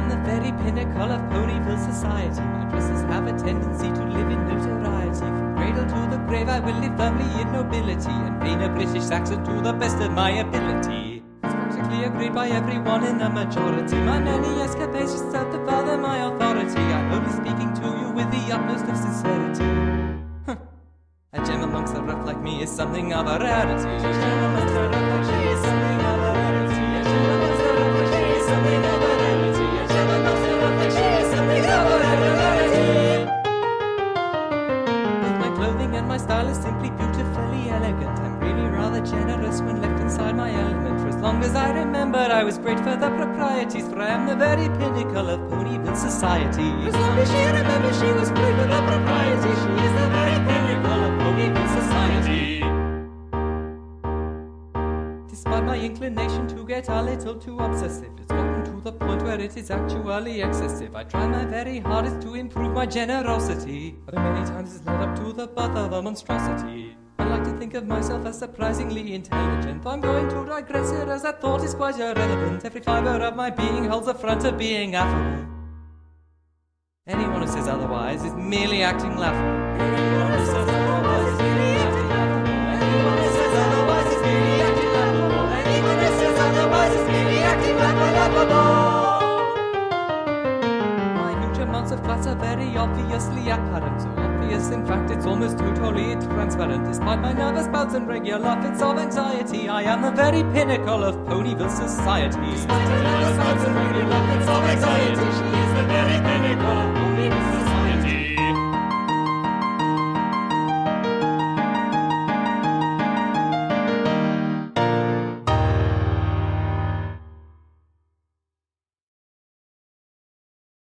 am the very pinnacle of Ponyville society. My dresses have a tendency to live in notoriety. From cradle to the grave I will live firmly in nobility, and feign a British accent to the best of my ability. It's practically agreed by everyone in the majority. My many escapades just serve to further my authority. I'm only speaking to you with the utmost of sincerity. A gem amongst the rough like me is something of a rarity. A gem amongst the rough like me is something of a rarity. A gem amongst the rough like me is something of a rarity. A gem amongst the rough like me is something of a rarity. Both my clothing and my style is simply beautifully elegant. I'm really rather generous when left inside my element. For as long as I remembered, I was great for the proprieties, for I am the very pinnacle of Ponyville society. As long as she remembers, she was great for the proprieties. She is the very pinnacle of Ponyville society. Despite my inclination to get a little too obsessive, it's gotten to the point where it is actually excessive. I try my very hardest to improve my generosity, but many times it's led up to the birth of a monstrosity. I like to think of myself as surprisingly intelligent. I'm going to digress here as that thought is quite irrelevant. Every fibre of my being holds the front of being affable. Anyone who says otherwise is merely acting laughable. Anyone who says otherwise is merely acting laughable. Anyone who says otherwise is merely acting laughable. Anyone who says otherwise is merely acting laughable. My huge amounts of class are very obviously apparent. So obvious, in fact, it's almost totally transparent. Despite my nervous bouts and regular fits of anxiety, I am the very pinnacle of Ponyville society. Despite my nervous bouts and regular fits of anxiety, she is the very pinnacle of